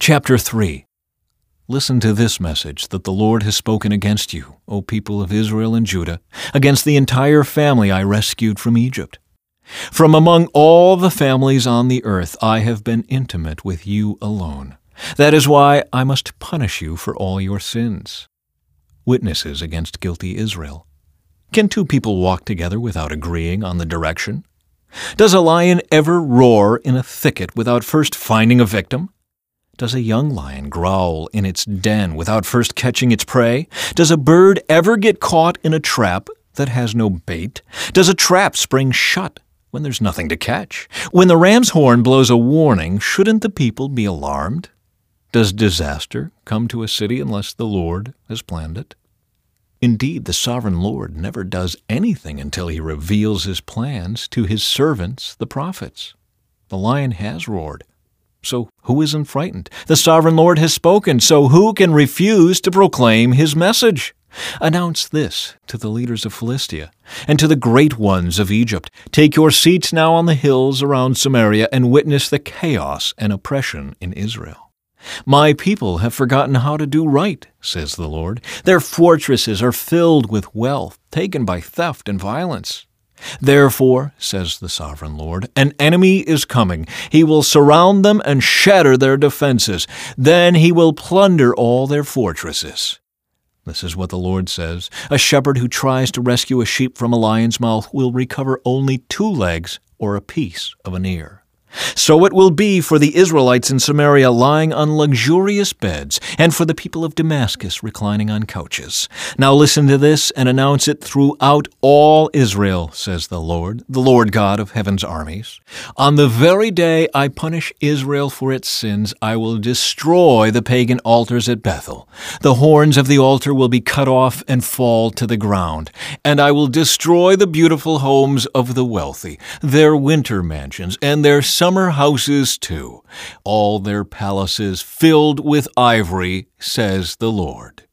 Chapter 3. Listen to this message that the Lord has spoken against you, O people of Israel and Judah, against the entire family I rescued from Egypt. From among all the families on the earth I have been intimate with you alone. That is why I must punish you for all your sins. Witnesses against guilty Israel. Can two people walk together without agreeing on the direction? Does a lion ever roar in a thicket without first finding a victim? Does a young lion growl in its den without first catching its prey? Does a bird ever get caught in a trap that has no bait? Does a trap spring shut when there's nothing to catch? When the ram's horn blows a warning, shouldn't the people be alarmed? Does disaster come to a city unless the Lord has planned it? Indeed, the sovereign Lord never does anything until he reveals his plans to his servants, the prophets. The lion has roared, so who isn't frightened? The sovereign Lord has spoken, so who can refuse to proclaim his message? Announce this to the leaders of Philistia and to the great ones of Egypt. Take your seats now on the hills around Samaria and witness the chaos and oppression in Israel. My people have forgotten how to do right, says the Lord. Their fortresses are filled with wealth, taken by theft and violence. Therefore, says the sovereign Lord, an enemy is coming. He will surround them and shatter their defenses. Then he will plunder all their fortresses. This is what the Lord says. A shepherd who tries to rescue a sheep from a lion's mouth will recover only 2 legs or a piece of an ear. So it will be for the Israelites in Samaria lying on luxurious beds, and for the people of Damascus reclining on couches. Now listen to this and announce it throughout all Israel, says the Lord God of heaven's armies. On the very day I punish Israel for its sins, I will destroy the pagan altars at Bethel. The horns of the altar will be cut off and fall to the ground, and I will destroy the beautiful homes of the wealthy, their winter mansions, and their summer houses too, all their palaces filled with ivory, says the Lord.